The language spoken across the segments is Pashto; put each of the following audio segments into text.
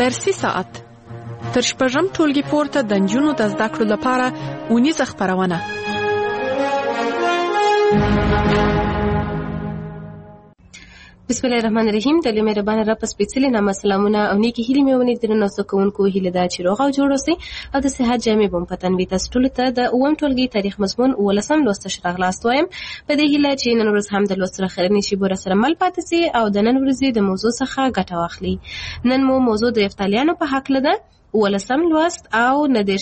درسي ساعت تر شپږم ټولګي پورته د نجونو د زده کړو لپاره اونیزه خپرونه. بسم الله الرحمن الرحیم. د لوی مهربان رب په سپېڅلي نامه سلامونه او نیکی هیلې مې ونې درنو زدهکوونکو هیله ده چې روغ او جوړ اوسئ او د صحت جامې به مو په تن وي. تاسو ټولو ته د اووم ټولګي تاریخ مضمون 18 لوست ښه راغلاست وایم په دې هیله چې نن ورځ هم د لوست سره خیرنې شي بوره سره مل پاتې سي او د نن ورځې د موضوع څخه ګټه واخلي. نن مو موضوع د یفتالیانو په هکله ده، 18 لوست او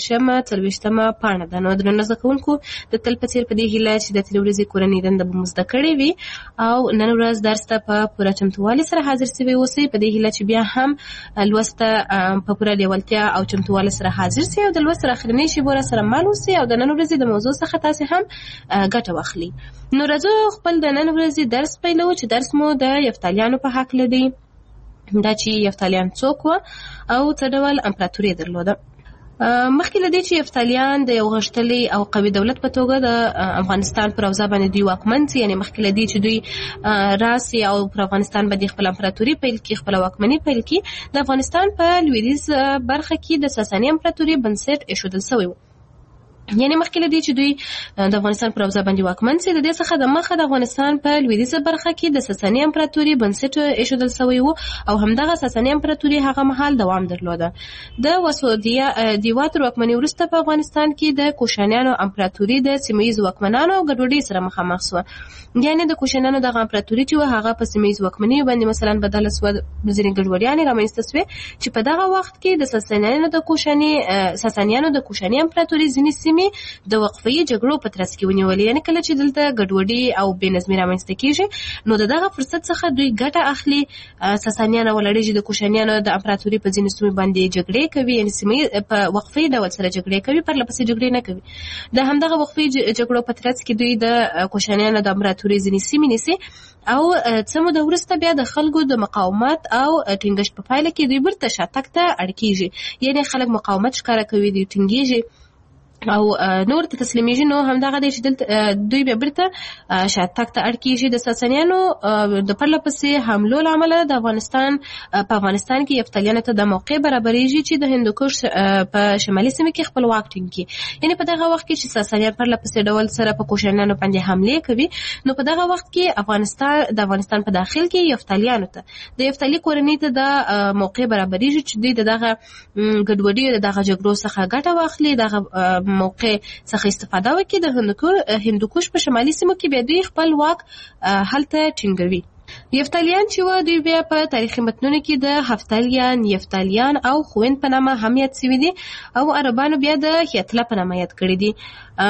19 پاڼه ده. نو درنو زدهکوونکو د تل په څیر په دې هیله چې د تېرې ورځې کورنۍ دنده به مو زده کړې وي او نن ورځ درس ته په پوره چمتووالي سره حاضر سوي اوسئ. په دې هیله چې بیا هم لوست ته په پوره لیوالتیا او چمتووالي سره حاضر سئ او د لوست سره اخرنۍ شیبه سره مل اوسئ او د نن ورځې د موضوع څخه تاسې هم ګټه واخلي. نو راځو خپل د نن ورځې درس پیلوو چې درس مو د یفتالیانو په هکله دی. دا چې یفتالیان څوک و او څه ډول امپراتوري درلوده. مخکې له دې چې یفتالیان د یو غښتلي او قوي دولت په توګه د افغانستان پر اوضاع باندې دوی واکمن سي، یعنې مخکې له دې چې دوی راسي او پر افغانستان باندې خپل امپراتوري پیل کړي، خپل واکمني پیل کړي، د افغانستان په لویدیځ برخه کې د ساساني امپراتوري بنسټ ایښودل شوی و. یعنی مخکې له دې چې دوی د افغانستان پر اوضاع باندې واکمن سي، د دې څخه د مخه د افغانستان په لویدیځه برخه کې د ساساني امپراتوري بنسټ ایښودل شوی و او همدغه ساساني امپراتوري هغه مهال دوام درلوده. د وسودیوا تر واکمنۍ وروسته په افغانستان کې د کوشانیانو امپراتوري د سیمه ییزو واکمنانو او ګډوډۍ سره مخامخ شوه. یعنی د کوشانیانو دغه امپراتوري چې هغه په سیمه ییزو واکمنۍ باندې مثلا بدله شوه، ځینې ګډوډیانې رامنځته شوې چې په دغه وخت کې د ساسانیانو د کوشاني امپراتوري ځینې سیمې د وقفه‌یي جګړو په ترڅ کې ونیولې. یعنې کله چې دلته ګډوډي او بې نظمي رامنځته کېږي نو د دغه فرصت څخه دوی ګټه اخلي. ساسانیان راولړېږي د کوشانیانو د امپراتوري په ځینو سیمو باندې جګړې کوي، یعنې سیمې په وقفه‌یي ډول سره جګړې کوي، پرله پسې جګړې نه کوي. د همدغه وقفه‌یي جګړو په ترڅ کې دوی د کوشانیانو د امپراتوري ځینې سیمې نیسي او څه موده وروسته بیا د خلکو د مقاومت او ټینګښت په پایله کې دوی بیرته شاتګ ته اړ کېږي. یعنې خلک مقاومت ښکاره کوي، دوی ټینګېږي او نور ته تسلیمیږي. نو همدغه دی چې دلته دوی بیا بیرته شاتګ ته اړ کېږي. د ساسانیانو د پرله پسې حملو له امله د افغانستان کې یفتالیانو ته د موقع برابرېږي چې د هندوکش په شمالي سیمه کې خپل واک ټینګ کړي. یعنې په دغه وخت کې چې ساسانیان پرله پسې ډول سره په کوشانیانو باندې حملې کوي نو په دغه وخت کې د افغانستان په داخل کې یفتالیانو ته د یفتالي کورنۍ ته د موقع برابرېږي چې دوی دغه ګډوډي دغه جګړو څخه ګټه واخلي، دغه موقع څخه استفاده وکړي. د هندوکش په شمالي سیمو کې بیا دوی خپل واک هلته ټینګوي. یفتالیان چې و دوی بیا په تاریخي متنونو کې د هفتالیان، یفتالیان او خوین په نامه هم یاد شوي دي او عربانو بیا د هیتله په نامه یاد کړي دي.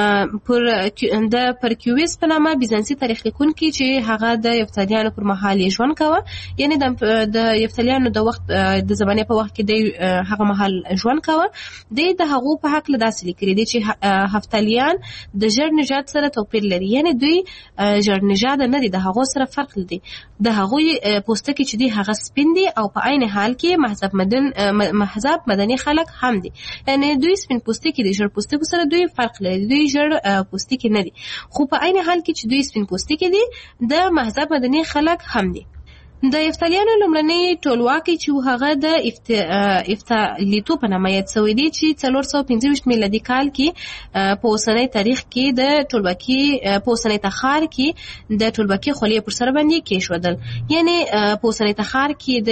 د پرکیویس په نامه بیزانسي تاریخ لیکونکي چې هغه د یفتالیانو پر مهال یې ژوند کاوه، یعنی د یفتالیانو د وخت د زمانې په وخت کې د هغه مهال ژوند کاوه، د هغو په هکله داسې لیکلي دي چې هفتالیان د ژړ نژاد سره توپیر لري. یعنی دوی ژړ نژاد نه دي، د هغو سره فرق لري. د هغوی پوستکي چې دي هغه سپین دي او په عین حال کې محضب مدني خلک هم دي. یعنی دوی سپین پوستکي دي، ژړ پوستکو سره دوی فرق لري، دوی ژړ پوستکي نه دي، خو په عین حال کې چې دوی سپین پوستکي دي د محضب مدني خلک هم دي. د یفتالیانو لومړنی ټولواکي چې هغه د افتالیتو په نامه یاد شوی دی چې 425 میلادي کال کې په اوسنی تاریخ کې د ټولواکي په اوسنی تخار کې د ټولواکي خولې پر سر باندې کېښودل. یعنی په اوسنی تخار کې د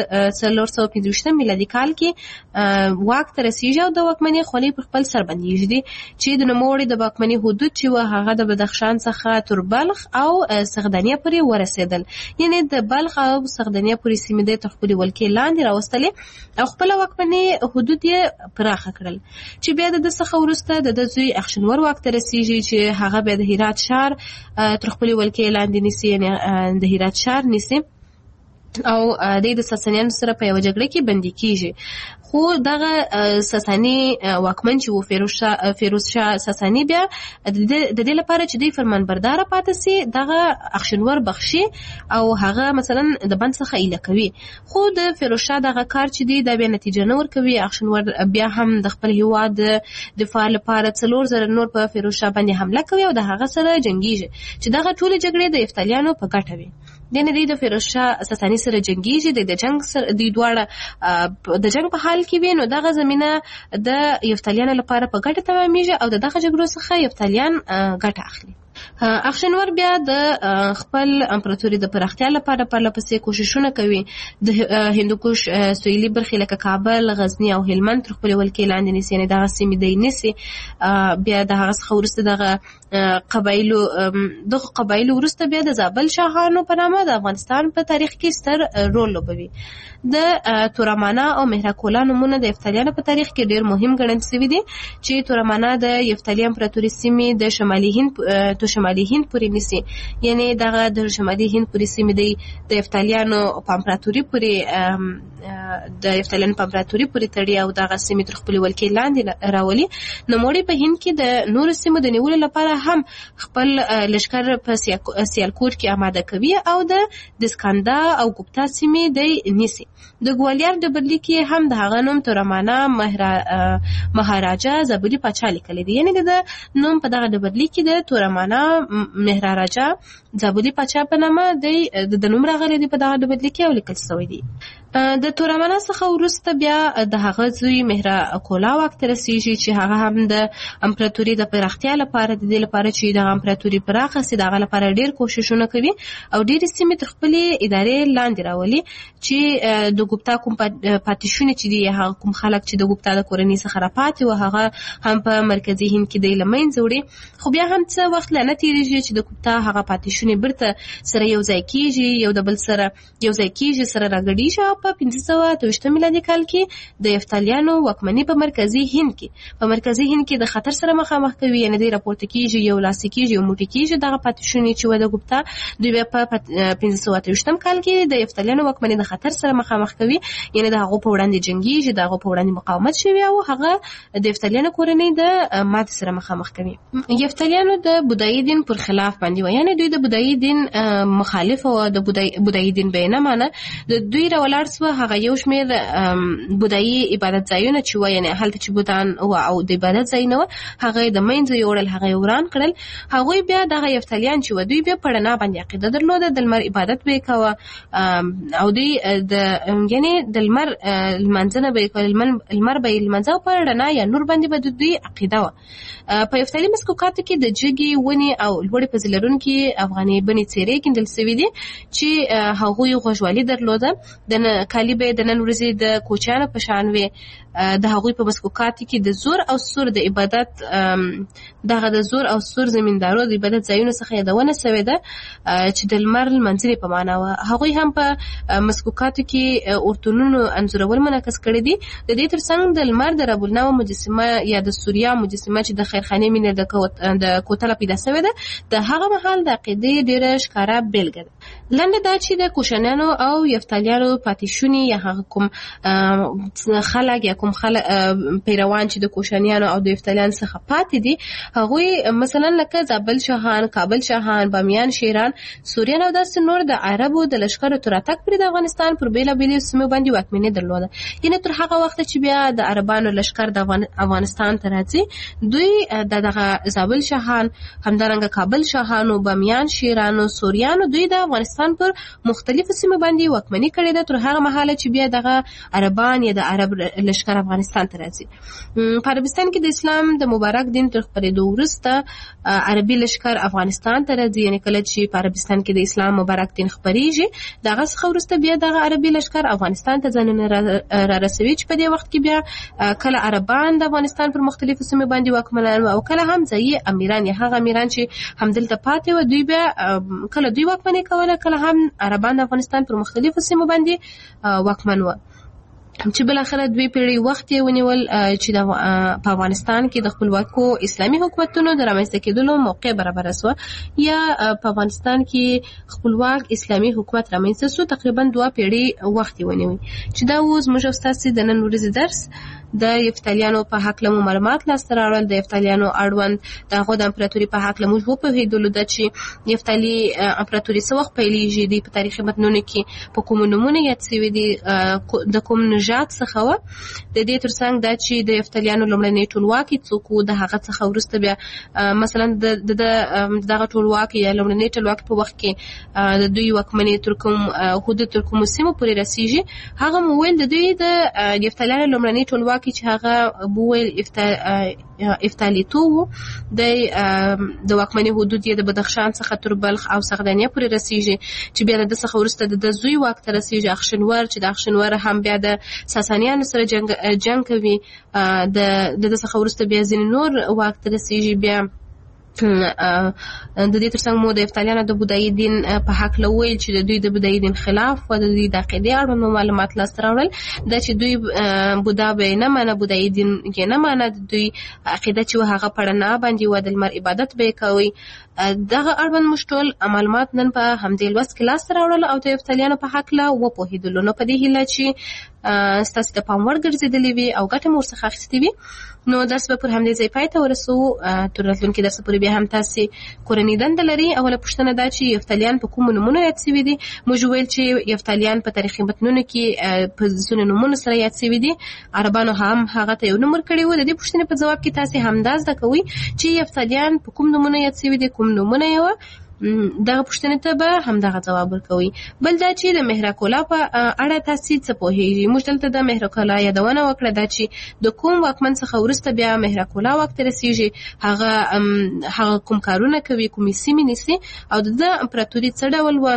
425 میلادي کال کې واک ته رسیږي او د واکمنۍ خولې پر خپل سر باندې ایږدي چې د نوموړي د واکمنۍ حدود چې هغه د بدخشان څخه تر بلخ او سغدانیه پورې ورسېدل. یعنی د بلخ او سغدانیه پورې سیمې د خپلې ولکې لاندې راوستلې او خپل واکمنۍ حدود یې پراخه کړل چې بیا د څخه وروسته د زوی اخشنور واک ته رسیږي چې هغه بیا د هرات ښار تر خپلې ولکې لاندې نیسي، یعنې د هرات ښار نیسي او د ساسانیانو سره په یوه جګړه کې بندي کېږي. خو دغه ساساني واکمن چې و فیروز شاه ساساني بیا د دې لپاره چې دوی فرمانبرداره پاتې سي دغه اخشنور بخشي او هغه مثلا د بند څخه ایله کوي. خو د فیروز شاه دغه کار چې دی دا بیا نتیجه نه ورکوي. اخشنور بیا هم د خپل هیواد دفاع لپاره 4000 نور په فیروز شاه باندې حمله کوي او د هغه سره جنګیږي چې دغه ټول جګړې د یفتالیانو په ګټه وي. د دوی د فیروز شاه ساساني سره جنگیږي، د جنگ سره د دواړه د جنگ په حال کې وي، نو دغه زمينه د یفتلیانو لپاره په ګټه تمامېږي او دغه جګړو څخه یفتلیان ګټه اخلي. اخشنور بیا د خپل امپراتوري د پراختیا لپاره پرلپسې کوششونه کوي. د هندوکش سویلي برخې لکه کابل، غزنی او هلمند تر خپل ولکې لاندې نیسي، یعنې دغه سیمې دی نیسي. بیا د هغه څخه وروسته دغه قبایلو وروسته بیا د زابل شاهانو په نامه د افغانستان په تاریخ کې ستر رول لوبوي. د تورمانا او مهراکولا نومونه د یفتلیانو په تاریخ کې ډیر مهم ګڼل شوي دي، چې تورمانا د یفتلی امپراتوري سیمې د شمالي هند پورې نیسي، یعنې دغه د شمالي هند پورې سیمې د یفتلیانو په امپراتوري پورې تړي او دغه سیمې تر خپل ولکې لاندې راولي. نوموړي په هند کې د نورو سیمو د نیولو لپاره هم خپل لشکر په سیالکوټ کې آماده کوي او د دسکاندا او ګوپتا سیمې د نیسي. د ګوالیار ډبرلیک کې هم د هغه نوم تورمانا مهاراجا زابلي پاچا لیکلی دی، یعنې د نوم په دغه ډبرلیک کې د تورمانا مهاراجا زابلي پاچا په نامه د نوم راغلی دی په دغه ډبرلیک کې او لیکل شوی دی. د تورمانا څخه وروسته بیا د هغه زوی مهراکولا واک ته رسیږي، چې هغه هم د امپراتوري د پراختیا لپاره د دې لپاره چې د امپراتوري پراخه سي دغه لپاره ډیر کوششونه کوي او ډېرې سیمې تر خپلې ادارې لاندې راولي، چې د ګوپتا کوم پاتې چې دي هغه کوم خلک چې د ګوپتا د کورنۍ څخه راپاتې وو هغه هم په مرکزي هند کې د له منځه وړي. خو بیا هم څه وخت لا نه تېرېږي چې د ګوپتا هغه پاتې بیرته سره یو ځای کېږي، یو د بل سره یو ځای کېږي، سره راګډېږي او په 1528 میلادي کال کې د یفتلیانو واکمني په مرکزي هند کې د خطر سره مخامخ کوي، یعنې دوی راپورته کېږي، یو لاسي کېږي، یو موټی کېږي. دغه پاتې شونې چې وه د ګوپتا دوی بیا په 1528 کال کې د یفتلیانو واکمني د خطر سره مخامخ کوي، یعنې د هغو په وړاندې جنګېږي، د هغو په وړاندې مقاومت شوي او هغه د یفتلیانو کورنۍ د ماتې سره مخامخ کوي. یفتلیانو د بودایي دین پر خلاف باندې وه، یعنې دوی د بودایي دین مخالف او د بودایي دین به یې نه مانه. د دوی راولاړ سوه هغه یو شمېر بودایي عبادت ځایونه چې وه، یعنې هلته چې بودان وه او د عبادت ځایونه وه هغه یې د منځه یوړل، هغه یې وران کړل. هغوی بیا دغه یفتلیان چې وه دوی بیا په رڼا باندې عقیده درلوده، د لمر عبادت به یې کوه او دوی یعنې د لمر لمانځنه به یې کوله، لمر به یې لمانځه او په رڼا یا نور باندې به د دوی عقیده وه. په یفتلي مسکوکاتو کې د جګې ونې او لوړې پزې لرونکي افغاني بڼې څېرې کیندل سوي دي چې هغوی غوږوالي درلوده. د کالي به د نن ورځې د کوچیانو په شان وې. د هغوی په مسکوکاتو کې د زور او سور د عبادت د زور او سور زمیندارو د عبادت ځایونو څخه یادونه سوې ده چې د لمر لمانځنې په معنا وه. هغوی هم په مسکوکاتو کې اورتونونو انځورول منعکس کړي دي. د دې ترڅنګ د لمر د رب النوع مجسمه یا د سوریا مجسمه چې د خیرخانې مینه د کوتله پیدا سوې ده د هغه مهال د عقیدې ډېره ښکاره بېلګه ده. لنډه دا چې د کوشانیانو او یفتلیانو پاتې شونې یا هغه کوم خلک یا کوم پیروان چې د کوشانیانو او د یفتلیانو څخه پاتې دي هغوی مثلا لکه زابل شاهان، کابل شاهان، بامیان شیران، سوریان او داسې نور د عربو د لښکرو تر راتګ پورې د افغانستان پر بېلابېلو سیمو باندې واکمني درلوده. یعنې تر هغه وخته چې بیا د عربانو لښکر د افغانستان ته راځي دوی دغه زابل شاهان، همدارنګه کابل شاهانو، بامیان شیرانو، سوریانو دوی د افغانستان پر مختلفو سیمو باندې واکمني کړې ده تر هغه مهاله چې بیا دغه عربان یا د عرب لښکر افغانستان ته راځي. په عربستان کې د اسلام د مبارک دین تر خپرېدو وروسته عربي لښکر افغانستان ته راځي. یعنې کله چې په عربستان کې د اسلام مبارک دین خپرېږي د هغه څخه وروسته بیا دغه عربي لښکر افغانستان ته ځانونه را رسوي چې په دې وخت کې بیا کله عربان د افغانستان پر مختلفو سیمو باندې واکمنان او کله هم ځایي امیران یا هغه امیران چې همدلته پاتې وو دوی بیا کله دوی واکمني کوله کله هم عربان د افغانستان پر مختلفو سیمو باندې واکمن وو چې بلاخره 2 پیړۍ وخت یې ونیول چې په افغانستان کې د خپلواکو اسلامي حکومتونو د رامنځته کېدلو موقع برابره سوه یا په افغانستان کې خپلواک اسلامي حکومت رامنځته سو. تقریبا 2 پیړۍ وخت یې ونیوي چې دا اوس موږ او ستاسې د نن ورځې درس د یفتالیانو په حق له معلومات لاسته راوړل، د یفتالیانو اړوند د هغو د امپراتوري په حق له موږ وپوهېدلو ده چې یفتالي امپراتوري څه وخت پیلېږي، دوی په تاریخي متنونو کې په کومو نومونه یاد سوي دي، د کوم نژاد څخه وه. د دې ترڅنګ دا چې د یفتالیانو لومړنی ټولواکي څوک و، د هغه څخه وروسته بیا مثلا د دغه ټولواکي یا لومړني ټولواکي په وخت کې د دوی واکمنۍ تر کوم حدود تر کومو سیمو پورې رسیږي. هغه مو ویل د دوی د یفتالیانو لومړني ټولواکي چې هغه بویل افتالیتو و، د واکمنۍ حدود یې د بدخشان څخه تر بلخ او سغدانیه پورې رسیږي، چې بیا د څخه وروسته د زوی واک ته رسیږي اخشنور، چې د اخشنور هم بیا د ساسانیانو سره جنګ کوي، د څخه وروسته بیا ځینې نور واک ته رسیږي. بیا د دې ترڅنګ مو د یفتالیانو د بودایي دین په حق له ویل چې د دوی د بودایي دین خلاف و، د دوی د عقیدې اړوند معلومات لاسته راوړل، دا چې دوی بودا به نه منه، بودایي دین یې نه منه، د دوی عقیده چې هغه پړنه باندې و، د لمر عبادت به کوي. دغه اړوند موږ ټول معلومات نن په همدې لوست کې لاسته راوړل او د یفتالیانو په حق له وپوهېدلو. نو په دې هیله چې ستاسو د پام وړ ګرځېدلې وي او ګټه مو ورڅخه اخیستې وي. نو درس به پر همدې ځای پای ته ورسوو. تر راتلونکي درس پورې بیا هم تاسې کورنۍ دنده لري. اوله پوښتنه دا چې یفتالیان په کومو نومونو یاد سوي دي؟ موږ ویل چې یفتالیان په تاریخي متنونو کې په ځینو نومونو سره یاد سوي دي. عربانو هم هغه ته یو نوم ورکړی و. د دې پوښتنې په ځواب کې تاسې همدا زده کوئ چې یفتالیان په کوم نومونو یاد سوي دي، کوم نومونه یې وه. دغه پوښتنې ته به همدغه ځواب ورکوي. بل دا چې د مهرکولا په اړه تاسې څه پوهېږئ؟ موږ دلته د مهرکولا یادونه وکړه، دا چې د کوم واکمن څخه وروسته بیا مهرکولا واک ته رسېږي، هغه کوم کارونه کوي، کومې سیمې نیسي او د امپراتوري څه ډول وه،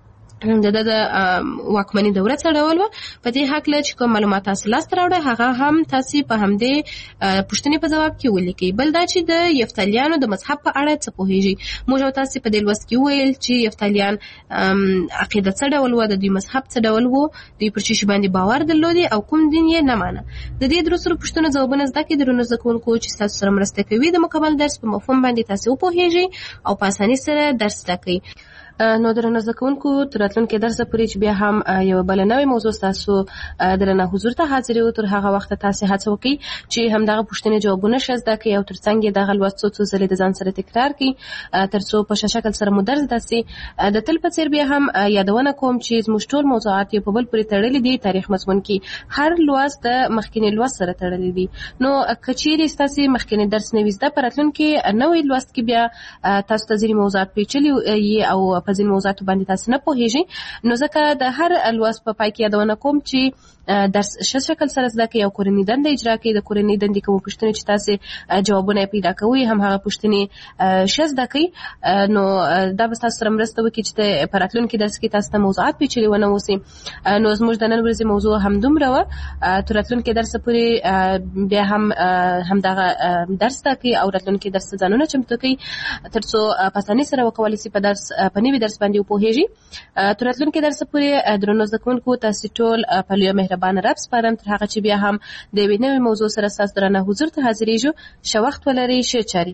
د واکمني دوره څه ډول وه. په دې هکله چې کوم معلومات تاسې لاسته راوړئ هغه هم تاسې په همدې پوښتنې په ځواب کې ولیکئ. بل دا چې د یفتالیانو د مذهب په اړه څه پوهېږئ؟ موږ او تاسې په دې لوست کې وویل چې یفتالیان عقیده څه ډول وه، د دوی مذهب څه ډول و، دوی پر څه شي باندې باور درلودي او کوم دین یې نه مانه. د دې درو سرو پوښتنو ځوابونه زده کړئ. درنو زده کوونکو چې ستاسو سره مرسته کوي د مکمل درس په مفهوم باندې تاسې وپوهېږئ او په اسانۍ سره درس زده کړئ. نو درنو زده کوونکو تر راتلونکي درسه پورې چې بیا هم یوه بله نوې موضوع ستاسو درنه حضور ته حاضرېږو، تر هغه وخته تاسې هڅه وکړئ چې همدغه پوښتنې جوابونه ښه زده کړئ او تر څنګ یې دغه لوست څو ځلې د ځان سره تکرار کړئ تر څو په ښه شکل سره مو درس زده سي. د تل په څېر بیا هم یادونه کوم چې زموږ ټول موضوعات یو په بل پورې تړلي دي. تاریخ مضمون کې هر لوست د مخکیني لوست سره تړلي دي. نو که چیرې ستاسې مخکینی درس نه وي زده، په راتلونکي نوی لوست کې بیا تاسو ته ځینې موضوعات پیچلي او په ځینې موضوعاتو باندې تاسو نه پوهېږئ. نو ځکه د هر لوست په پای کې یادونه کوم چې درس ښه شکل سره زده کړئ او کورنۍ دنده اجرا کړئ. د کورنۍ دندې کومې پوښتنې چې تاسې جوابونه یې پیدا کوئ هم هغه پوښتنې ښه زده کړئ. نو دا به تاسو سره مرسته وکړي چې په راتلونکي درس کې تاسو ته موضوعات پیچلي ونه اوسي. نو زموږ د نن ورځې موضوع همدومره وه. تر راتلونکي درسه پورې بیا هم همدغه درس زده کړئ او راتلونکي درس ته ځانونه چمتو کړئ تر څو په اسانۍ سره وکولی سي په نوي درس باندې وپوهېږي. تر راتلونکي درسه پورې درنو زده کوونکو تاسې ټول په لویه مهربانه رب سپارم. تر هغه چې بیا هم د یوې نوې موضوع سره ستاسو درنه حضور ته حاضرېږو. ښه وخت ولرئ، ښه چارې.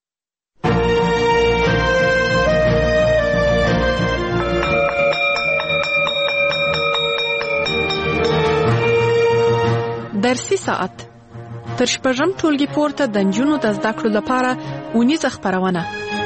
درسي ساعت تر شپږم ټولګي پورته د نجونو د زده کړو لپاره اونیزه خپرونه.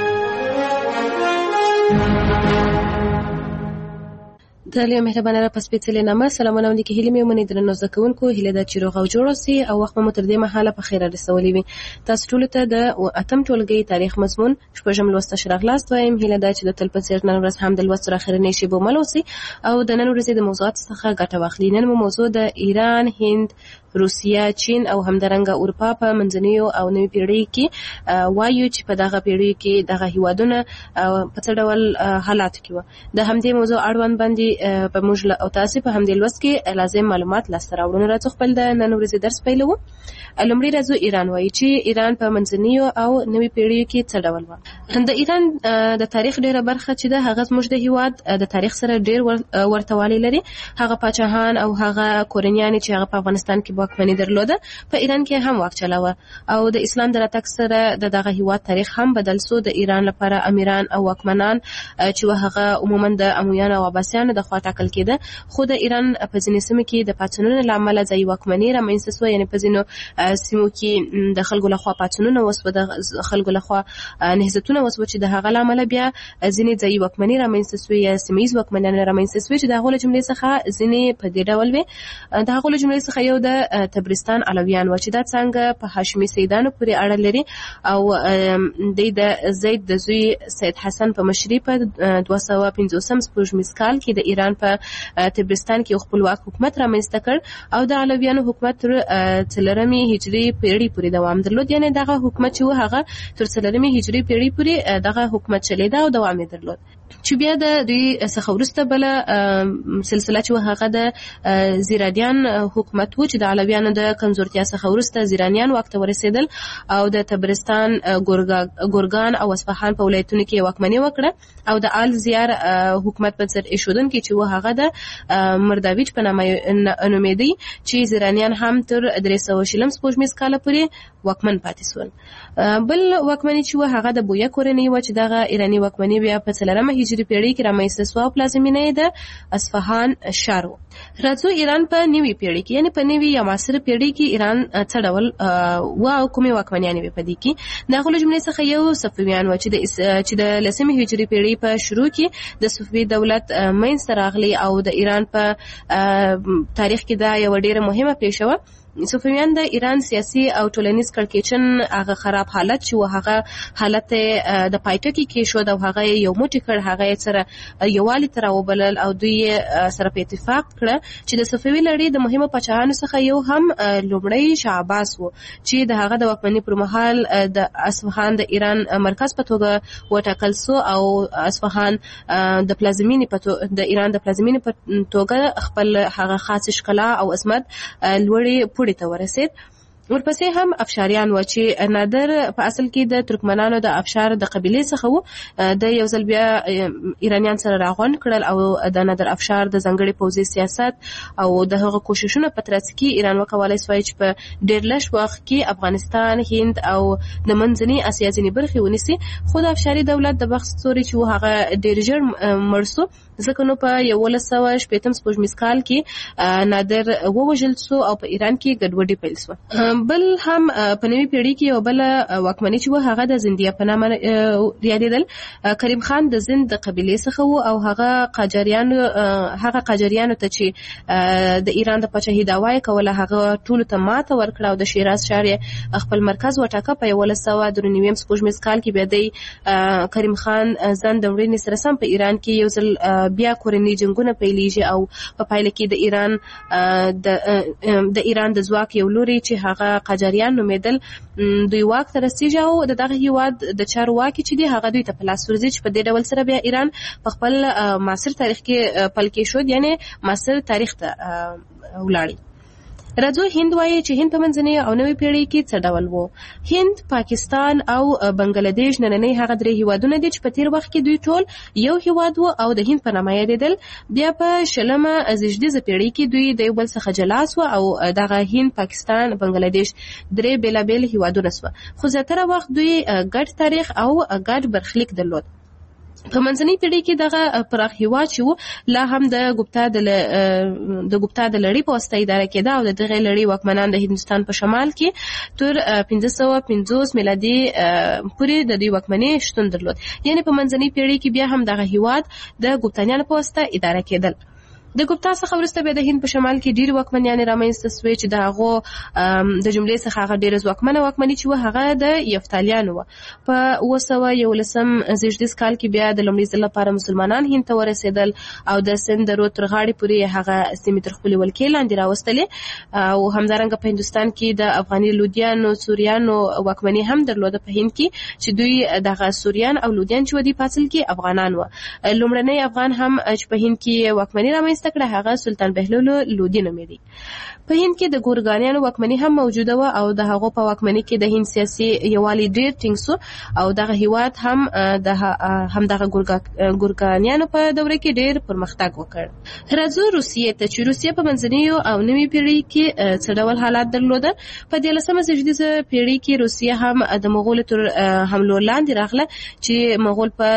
د لویه مهربانه رب په سپېڅلې نامه سلامونه ولیکئ. هیلې مې ومنئ درنو زده کوونکو، هیله ده چې روغ او جوړ اوسئ او وخت مو تر دې مهاله په خیره رسولی وي. تاسو ټولو ته د اتم ټولګي تاریخ مضمون شپږم لوست ته ښه راغلاست وایم. هیله ده چې د تل په څېر نن ورځ هم د لوست تر اخرنۍ شېبو مل اوسئ او د نن ورځې د موضوعاتو څخه ګټه واخلئ. نن مو موضوع د ایران، هند، روسیه، چین او همدارنګه اروپا په منځنیو او نوي پیړیو کې وایو چې په دغه پیړیو کې دغه هیوادونه په څه ډول حالاتو کې وه. د همدې موضوع اړوند باندې په موږ او تاسې په همدې لوست کې لازم معلومات لاسته راوړو. نو راځو خپل د نن ورځې درس پیلوو. لومړی راځو ایران وایي چې ایران په منځنیو او نوي پیړیو کې څه ډول وه. د ایران د تاریخ ډېره برخه چې ده هغه زموږ د هیواد د تاریخ سره ډېر ورته والی لري. هغه پاچاهان او هغه کورنیانې چې هغه په افغانستان کې واکمني درلوده په ایران کې هم واک چلاوه او د اسلام د راتګ سره دغه هیواد تاریخ هم بدل سو. د ایران لپاره امیران او واکمنان چې هغه عموما د امویانو او عباسیانو د لخوا ټاکل کېده، خو د ایران په ځینې سیمو کې د پاڅونونو له امله ځايي واکمني رامنځته شوه. یعنې په ځینو سیمو کې د خلکو لخوا پاڅونونه وسوه، د خلکو لخوا نهضتونه وسوه چې د هغه له امله بیا ځینې ځايي واکمني رامنځته شوې یا سیمه ییز واکمنان رامنځته شوې چې د هغو له جملې څخه ځینې په دې ډول وې. د هغو له جملې څخه یو د تبرستان علویان و چې دا څنګه په هاشمي سیدانو پورې اړه لري او د زید د زوی سید حسن په مشرۍ په 250 سپوږمیز کال کې د ایران په تبرستان کې خپلواک حکومت رامنځته کړ او د علویانو حکومت تر 4 هجري پیړۍ پورې دوام درلود. یعنې دغه حکومت چې و هغه تر 4 هجري پیړۍ پورې دغه حکومت چلیده او دوام یې درلود. چې بیا د دوی څخه وروسته بله سلسله چې هغه د زیرانیان حکومت و چې د علویانو د کمزورتیا څخه وروسته زیرانیان واک ته ورسېدل او د تبرستان، ګورګان او اصفهان په ولایتونو کې واکمني وکړه او د آل زیار حکومت په سر ایښودونکي چې هغه د مرداویج په نامه نومېدی چې زیرانیان هم تر 300 سپوږمیز کاله پورې واکمن پاتې شول. بل واکمني چې هغه د بویه کورنۍ و چې دغه ایراني واکمني بیا په 4 هجري پیړۍ کې رامنځته شوه او پلازمینه یې د اصفهان ښار و. راځو ایران په نوې پیړۍ کې، یعنې په نوې یا معاصره پیړۍ کې ایران څه ډول و او کومې واکمنیانې وې په دې کې. د هغو له جملې څخه یو صفویان و چې د 10 هجري پیړۍ په شروع کې د صفوي دولت منځته راغلی او د ایران په تاریخ کې دا یوه ډېره مهمه پیښه وه. صفویان د ایران سیاسي او ټولنیز کړکېچن هغه خراب حالت چې هغه حالت د پایټکي کې شو او هغه یو موټی کړ، هغه سره یووالي ته راوبلل او دوی سره په اتفاق کړه چې د صفوي لړۍ د مهمو پاچاهانو څخه یو هم لومړی شاه عباس و چې د هغه د واکمنۍ پر مهال د اصفهان د ایران مرکز په توګه وټاکل شو او اصفهان د پلازمینې د ایران د پلازمینې په توګه خپل هغه خاص ښکلا او عظمت لوړې پوړې ته ورسید. ورپسې هم افشاریان و چې نادر په اصل کې د ترکمنانو د افشار د قبیلې څخه و. د یو ځل بیا ایرانیان سره راغونډ کړل او د نادر افشار د ځانګړي پوځي سیاست او د هغه کوششونو په ترڅ کې ایران وکولای شوی چې په ډېر لږ وخت کې افغانستان، هند او د منځنۍ اسیا ځینې برخې ونیسي. خو د افشاري دولت د بخت ستوری چې هغه ډېر ژر مړ شو، ځکه نو په 1180 سپوږمیز کال کې نادر ووژل شو او په ایران کې ګډوډي پیل شوه. بل هم په نوې پیړۍ کې یو بل واکمني چې هغه د زندیه په نامه یادېدل. کریم خان د زند د قبیلې څخه و او هغه قاجاریانو ته چې د ایران د پاچاهۍ دعوا یې کوله هغه ټولو ته ماته ورکړه او د شیراز ښار یې خپل مرکز وټاکه. په 1193 سپوږمیز کال کې بیا د کریم خان ځان د وړینې سره سم په ایران کې یو ځل بیا کورني جنګونه پیلېږي او په پایله کې د ایران د ځواک یو لوري چې هغه قاجاریان نومېدل دوی واک ته رسیږي او دغه هیواد د چارواکي چې دی هغه دوی ته په لاس ورځي چې په دې ډول سره بیا ایران په خپل معاصر تاریخ کې پل کې شو، یعنې معاصر تاریخ ته ولاړی. راځو هند وایي چې هند په منځنۍ او نوې پیړۍ کې څه ډول وو. هند، پاکستان او بنگلاديش نننۍ هغه 3 هیوادونه دي چې په تیر وخت کې دوی ټول یو هیواد وو او د هند په نامه یادېدل. بیا په 20مه زیږدیزه پیړۍ کې دوی د یو بل څخه جلا شو او دغه هند، پاکستان، بنگلاديش 3 بیلابیل هیوادونه شو، خو زیاتره وخت دوی ګډ تاریخ او ګډ برخلیک درلود. په منځنۍ پیړۍ کې دغه پراخ هیواد چې لا هم د ګوپتا د لړۍ په واسطه اداره کېده او د دغه لړۍ واکمنان د هندوستان په شمال کې تر 1550 میلادي پورې د دوی واکمنۍ شتون درلود. یعنې په منځنۍ پیړۍ کې بیا هم دغه هیواد د ګوپتانیانو په واسطه اداره کېدل. د ګوپتا څخه وروسته بیا د هند په شمال کې ډېرې واکمنیانې رامنځته شوې چې د هغو د جملې څخه هغه ډېره ځواکمنه واکمني چې هغه د یفتالیانو وه. په 911 زیږدیز کال کې بیا د لومړي ځل لپاره مسلمانان هند ته ورسېدل او د سند د رود تر غاړې پورې هغه سیمې تر خپلې ولکې لاندې راوستلې او همدارنګه په هندوستان کې د افغاني لودیانو، سوریانو واکمني هم درلوده په هند کې چې دوی دغه سوریان او لودیان چې ودي په اصل کې افغانان وه. لومړنی افغان هم چې په هند کې واکمني رامنځته رامنځته کړه هغه سلطان بهلول لودي نومېدی. په هند کې د ګورګانیانو واکمني هم موجوده و او د هغو په واکمني کې د هند سیاسي یووالي ډیر ټینګ سو او دغه هیواد هم دغه ګورګانیانو په دوره کې ډیر پرمختګ وکړ. راځو روسیې ته چې روسیې په منځنیو او نوي پیړۍ کې څه ډول حالات درلوده. په 13مه زېږدیزه پیړۍ کې روسیه هم د مغولو تر حملو لاندې راغله چې مغول په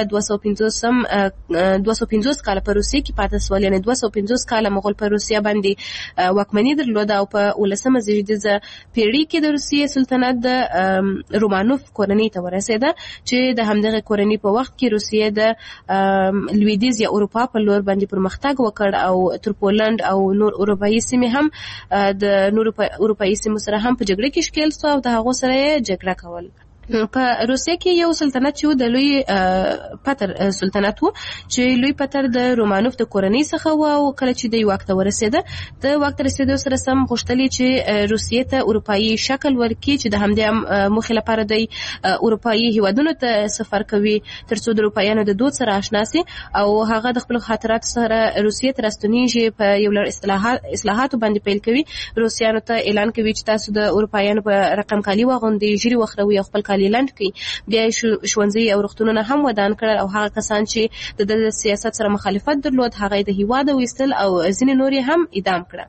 250 کاله په روسیې کې پاتې شول، یعنې 250 کاله مغول په روسیه باندې واکمني درلوده او په 19مه زېږدیزه پیړۍ کې د روسیې سلطنت د رومانوف کورنۍ ته ورسېده چې د همدغه کورنۍ په وخت کې روسیې د لویدیځ یا اروپا په لور باندې پرمختګ وکړ او تر پولند او نور اروپایي سیمې هم د نور اروپایي سیمو سره هم په جګړه کې ښکېل شو او د هغو سره یې جګړه کول. په روسیه کې یو سلطنت چې د لوی پتر سلطنت و چې لوی پتر د رومانوف د کورنۍ څخه و او کله چې د واک ته ورسېده د واک ته رسېدو سره سم غوښتل چې روسیې ته اروپایي شکل ورکړي چې د همدې موخې لپاره د اروپایي هیوادونو ته سفر کوي ترڅو د اروپایانو د دود سره آشنا شي او هغه د خپل خاطرات سره روسیې ته راستنیږي. په یو لړ اصلاحاتو باندې پیل کوي، روسیانو ته اعلان کوي چې تاسو د اروپایانو په رقم کالي واغوندئ، ژیړي وخروئ او خپل کالي لنډ کړي. بیا ښوونځي او روغتونونه هم ودان کړل او هغه کسان چې د سیاست سره مخالفت درلود هغه د هیواد ویستل او ځینې نور هم اعدام کړه.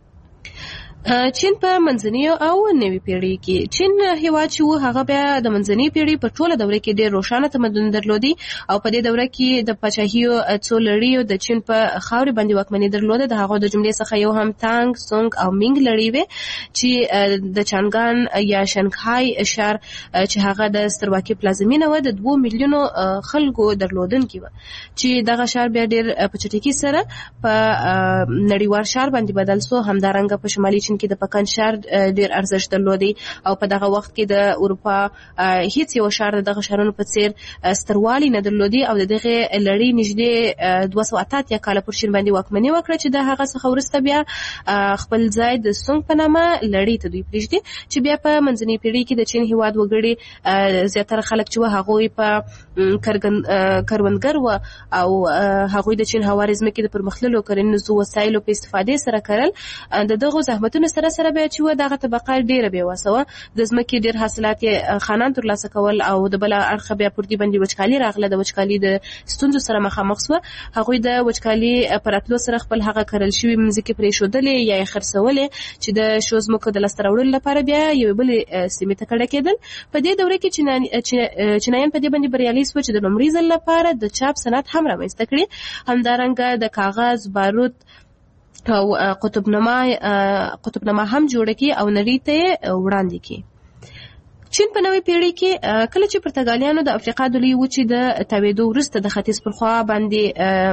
چین په منځنیو او نوي پیړۍ کې چین هیواد چې و هغه بیا د منځنۍ پیړۍ په ټوله دوره کې ډېر روښانه تمدن درلودي او په دې دوره کې د پاچاهیو څو لړیو د چین په خاورې باندې واکمني درلوده. د هغو د جملې څخه یو هم تانګ، سونګ او مینګ لړۍ وې چې د چانګان یا شنګهای ښار چې هغه د سترواکۍ پلازمینه وه د 2 میلیونو خلکو درلودونکي وه چې دغه ښار بیا ډېر په چټکۍ سره په نړیوال ښار باندې بدل سو. همدارنګه په شمالي چین کې د پکن ښار ډېر ارزښت درلودی او په دغه وخت کې د اروپا هیڅ یو ښار دغه ښارونو په څیر ستروالی نه درلودي او دغه لړۍ نږدې 280 کاله پر چین باندې واکمني وکړه چې د هغه څخه وروسته بیا خپل ځای د سونګ په نامه لړۍ ته دوی پرېږدي چې بیا په منځنۍ پیړۍ کې د چین هیواد وګړي زیاتره خلک چې هغوی په کروندګر و او هغوی د چین هوارې ځمکې د پرمختللو کرنیزو وسایلو په استفادې سره کرل. د دغو زحمتونو سره بیا چې دغه طبقه ډیره بېوسه وه، د ځمکې ډېر حاصلات یې خانان ترلاسه کول او د بله اړخه بیا پر دې باندې وچکالي راغله. د وچکالي د ستونزو سره مخامخ شوه. هغوی د وچکالي په راتلو سره خپل هغه کرل شوي مځکې پرېښودلې یا یې خرڅولې چې د شو ځمکو د لاسته راوړلو لپاره بیا یوې بلې سیمې ته کډه کېدل. په دې دوره کې چینایان په دې باندې بریالي شوه چې د لومړي ځل لپاره د چاپ صنعت هم رامنځته کړي. همدارنګه د کاغذ، بارود او قطبنما هم جوړه کی او نړۍ ته وړاندې کی. چین په نوې پیړۍ کې کله چې پرتګالیانو د افریقا د لویې وچې د تاوېدو وروسته د ختیځ پر خوا باندې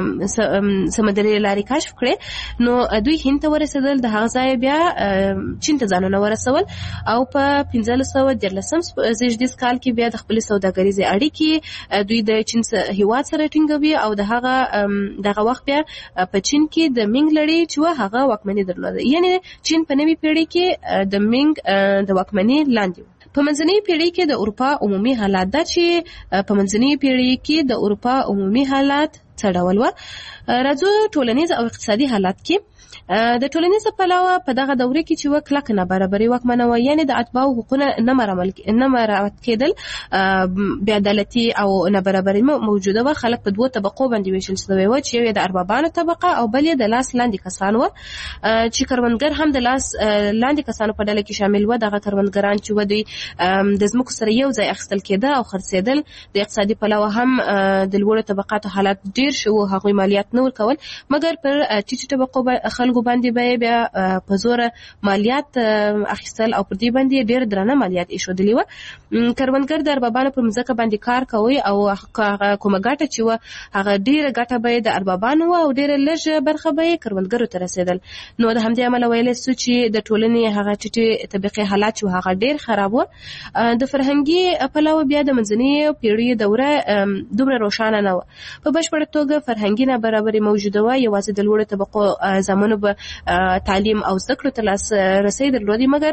سمندري لارې کشف کړې نو دوی هند ته ورسېدل. د هغه ځای بیا چین ته ځانونه ورسول او په 1513 زېږدیز کال کې بیا د خپلې سوداګریزې اړیکې دوی د چین هیواد سره ټینګوي او دغه وخت بیا په چین کې د مینګ لړۍ چې هغه واکمني درلوده، یعنې چین په نوې پیړۍ کې د مینګ د واکمني لاندې و. په منځنۍ پیړۍ کې د اروپا عمومي حالات دا چې په منځنۍ پیړۍ کې د اروپا عمومي حالات څه ډول و. راځو ټولنیز او اقتصادي حالات کې د ټولنیز پلوه په دغه دوره کې چې کلک نابرابري واکمنه وه، یعنې د اتباعو حقوقونه نه مراعات کېدل، بې عدالتي او نابرابري موجوده وه. خلک په 2 طبقو باندې ویشل شوي وو چې یو یې د اربابانو طبقه او بل یې د لاس لاندې کسان وو چې کروندګر هم د لاس لاندې کسانو په ډله کې شامل وو. دغه کروندګران چې دوی د ځمکو سره یو ځای اخیستل کېده او خرڅېدل. د اقتصادي پلوه هم د لوړو طبقاتو حالات ډېر شو، هغوی مالیات نه ورکول مګر پر ټیټو طبقو خلکو باندې بیا په زوره مالیات اخیستل او پر دې باندې ډېر درنه مالیات ایښودلې وه. کروندګر د اربابانو پر مځکه باندې کار کوي او کومه ګټه چې وه هغه ډېره ګټه به یې د اربابانو وه او ډېره لږه برخه به یې کروندګرو ته رسېدل. نو د همدې امله ویلی سو چې د ټولنې هغه ټیټې طبقې حالات چې هغه ډېر خراب وه. د فرهنګي پلوه بیا د منځنۍ پیړۍ دوره دومره روښانه نه وه. په بشپړه توګه فرهنګي نابرابري موجوده وه. یوازې د لوړو طبقو زامنو به تعلیم او زده کړو ته لاسرسی درلودی مګر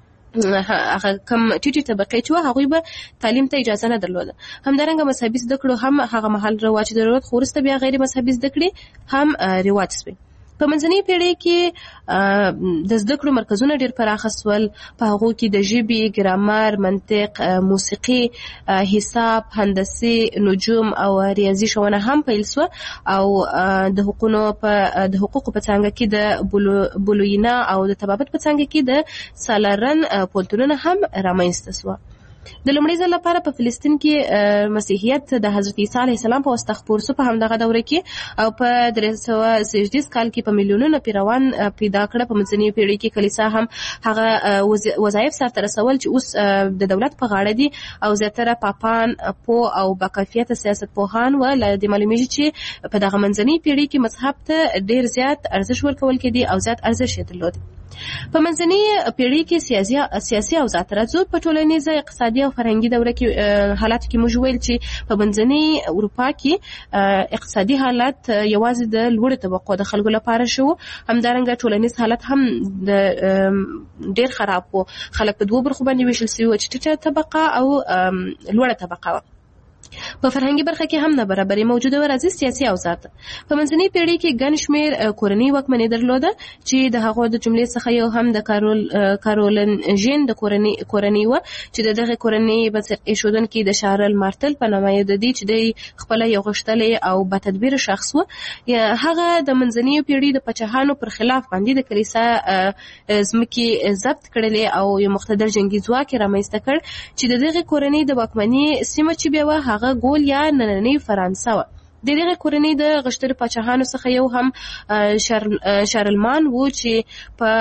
هغه کم ټیټې طبقې چې هغوی به تعلیم ته اجازه نه درلوده. همدارنګه مذهبي زده کړو هم هغه مهال رواج درلود خو وروسته بیا غیر مذهبي زده کړې هم رواج شوې. په منځنۍ پیړۍ کې د زده کړو مرکزونه ډېر پراخ شول. په هغو کې د ژبې، ګرامر، منطق، موسیقي، حساب، هندسي، نجوم او ریاضي ښوونه هم پیل شوه او د حقوقو په څانګه کې د بولوینا او د طبابت په څانګه کې د سالارن پوهنتونونه هم رامنځته شوه. د لومړي ځل لپاره په فلسطین کې مسیحیت د حضرت عیسی علیه السلام په واسطه خپور شو په همدغه دوره کې او په 330 کال کې په میلیونونو پیروان پیدا کړه. په منځنۍ پیړۍ کې کلیسا هم هغه وظایف سرته رسول چې اوس د دولت په غاړه دي او زیاتره پاپان او باکیفیته سیاست پوهان ول د معلومیږي چې په دغه منځنۍ پیړۍ کې مذهب ته ډیر زیات ارزښت ورکول کېدی او زیات ارزښت یې درلود. په منځنۍ پیړۍ کې سیاسي اوضاع ترځو په ټولنیزه، اقتصادي او فرهنګي دوره کې حالات کې موږ ویل چې په منځنۍ اروپا کې اقتصادي حالت یوازې د لوړو طبقو د خلکو لپاره شو. همدارنګه ټولنیز حالت هم د ډیر خراب وو. خلک په دوه برخو باندې ویشل شوي وو چې ټیټه طبقه او لوړه طبقه. په فرهنګي برخه کې هم نابرابري موجوده و. راځي سیاسي اوضاع. په منځنۍ پیړۍ کې ګڼ شمېر کورنۍ واکمني درلوده چې د هغو د جملې څخه یو هم د کارولنژین د کورنۍ و چې د دغه کورنۍ بنسټ ایښودونکي د شارل مارتل په نامه یادېدی چې د خپله یو غښتلی او باتدبیره شخص و. هغه د منځنۍ پیړۍ د پاچاهانو پر خلاف باندې د کلیسا ځمکې ضبط کړلې او یو مقتدر جنګي ځواک یې رامنځته کړ چې د دغه کورنۍ د واکمنۍ سیمه چې بیا وه هغه ګول یا نننۍ فرانسه وه. د دغه کورنۍ د غښتلو پاچاهانو څخه یو هم شارلمان و چې په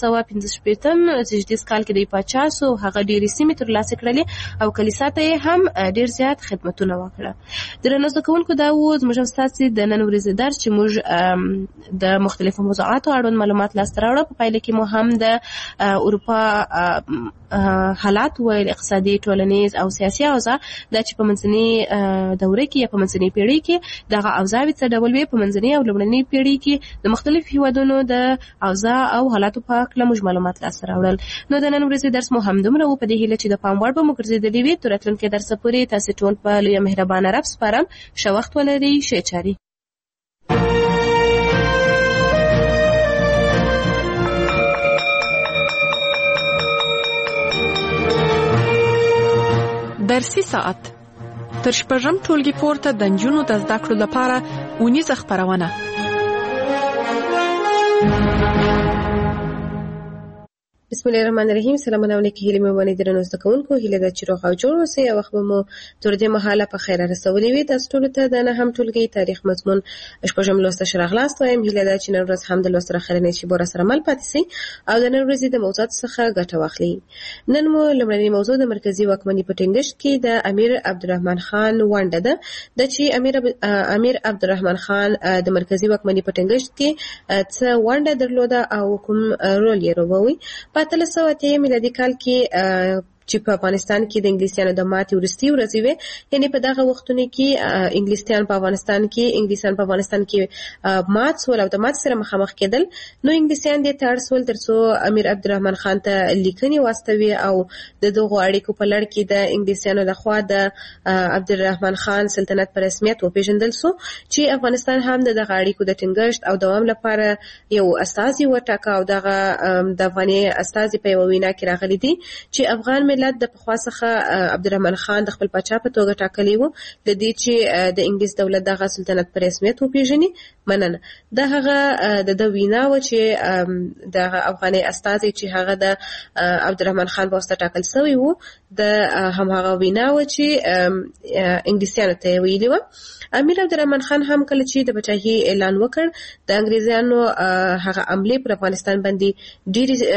965 کال کې د پاچا سو. هغه ډېرې سیمې ترلاسه کړلې او کلیسا ته یې هم ډېر زیات خدمتونه وکړه. درنو زده کوونکو، دا و زموږ او ستاسې د نن ورځې درس چې موږ د مختلفو موضوعاتو اړوند معلومات لاسته راوړه. په پایله کې مو هم د اروپا حالات ویل، اقتصادي، ټولنیز او سیاسي اوضاع دا چې په منځنۍ دوره کې یا په منځنۍ پیړۍ کې دغه اوضاع څه ډول وي. په منځنۍ او لومړنۍ پیړۍ کې د مختلفو هیوادونو د اوضاع او حالاتو په اړه موږ معلومات لاسته راوړل. نو د نن ورځې درس مو همدومره و. په دې هیله چې د پام وړ به مو ګرځېدلی وي. تر راتلونکي درسه پورې تاسې ټول په لویه مهربانه رب سپارم. ښه وخت ولرئ. ښې چارې. درسي ساعت تر شپږم ټولګي پورته د نجونو د زده کړو لپاره اونیزه خپرونه. بسم الله الرحمن الرحیم. سلامونه علیکم. هیله مې ونه درنو زده کوونکو، هیله ده چې روغ او جوړ اوسئ او وخت مو تر دې مهاله په خیر رسولې وي. تاسو ټول ته د نهم ټولګي تاریخ مضمون شپږم لوست شراغلاست وایم. هیله ده چې نن ورځ هم د لوست راخرنې چې بور سره مل پاتې سي او د نن ورځې د موضوعات څخه ګټه واخلي. نن مو لومړنۍ موضوع د مرکزی واکمنۍ په ټینګښت کې د امیر عبدالرحمن خان ونډه ده. د چې امیر عبدالرحمن خان د مرکزی واکمنۍ په ټینګښت کې څه ونډه درلوده او کوم رول یې لوبوي. په 1300 میلادي کال کې چې په افغانستان کې د انګلیسیانو د ماتې وروستۍ ورځې وې، یعنې په دغه وختونو کې انګلیسیان په افغانستان کې مات سول او د ماتې سره مخامخ کېدل. نو انګلیسیان دې ته اړ سول ترڅو امیر عبدالرحمن خان ته لیکنې واستوي او د دغو اړیکو په لړ کې د انګلیسیانو لخوا د عبدالرحمن خان سلطنت په رسمیت وپېژندل سو چې افغانستان هم د دغه اړیکو د ټینګښت او دوام لپاره یو استازي وټاکه او دغه د افغاني استازي په یوه وینا کې راغلي دي چې افغان د پخوا څخه عبدالرحمن خان د خپل پاچا په توګه ټاکلی و، د دې چې د انګلیس دولت دغه سلطنت په رسمیت وپېژني. مننه. دا هغه د وینا و چې د افغاني استازي چې هغه د عبدالرحمن خان په واسطه ټاکل شوی و، د هماغه وینا و چې انګلیسیانو ته ویلي و. امیر عبدالرحمن خان هم کله چې د پاچاهۍ اعلان وکړ، د انګریزانو هغه عملې پر افغانستان باندې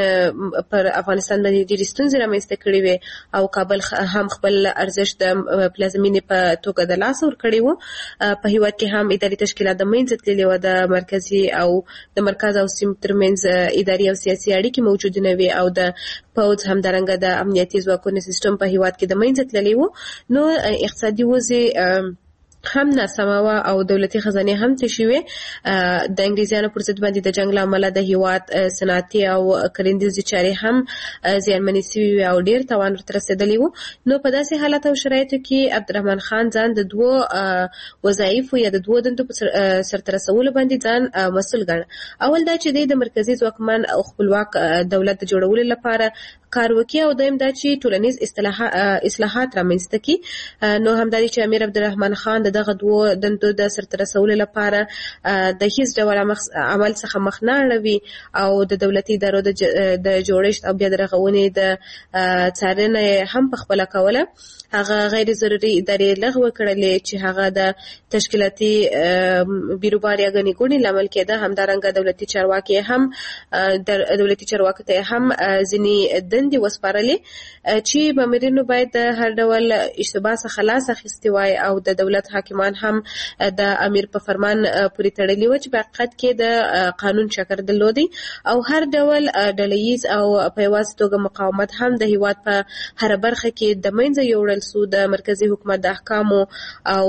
ډېرې ستونزې رامنځته کړې وې او کابل هم خپل ارزښت د پلازمینې په توګه د لاس ورکړی و. په هیواد کې هم اداري تشکیلات د منځه تللي وه، د مرکزي او د مرکز او سیمو ترمنځ اداري او سیاسي اړیکې موجودې نه وې او د پوځ همدارنګه د امنیتي ځواکونو سیستم په هیواد کې د منځه تللی و. نو اقتصادي وضع هم ناسمه او دولتي خزانه هم تشي وي. د انګریزانو پر ضد باندې د جنگ لامل د هیواد صنعتي او کرندیز چاري هم زیانمنې شوي او ډیر توان ورته رسیدلی وو. نو په داسې حالت او شرایطو کې عبدالرحمن خان ځان د دوه وظایف یا د دوه دندو په سرته رسولو باندې ځان مسؤل ګڼه. اول دا چې د مرکزی ځواکمن او خپلواک دولت جوړولو لپاره کار وکړي او دویم دا چې ټولنیز اصلاحات رامنځته کړي. نو همداري چې امیر عبدالرحمن خان دغه دوه دندو د سرته رسولو لپاره د هیڅ ډول عمل څخه مخ نه اړوي او د دولتي ادارو د جوړښت او بیا د رغونې د څارنې هم په خپله کوله. هغه غیر ضروري ادارې لغوه کړلې چې هغه د تشکیلاتي بیروبار یا ګڼې ګوڼې لامل کېده. همدارنګه دولتي چارواکي ته هم ځینې دندې وسپارلې چې مامورینو باید د هر ډول اشتباه څخه لاس اخیستی وای او د دولت حاکمان هم د امیر په فرمان پورې تړلي و چې په حقیقت کې د قانون شکر درلودي او هر ډول ډلهییز او په یوازې توګه مقاومت هم د هیواد په هر برخه کې د منځه یوړل سو. د مرکزی حکومت د احکامو او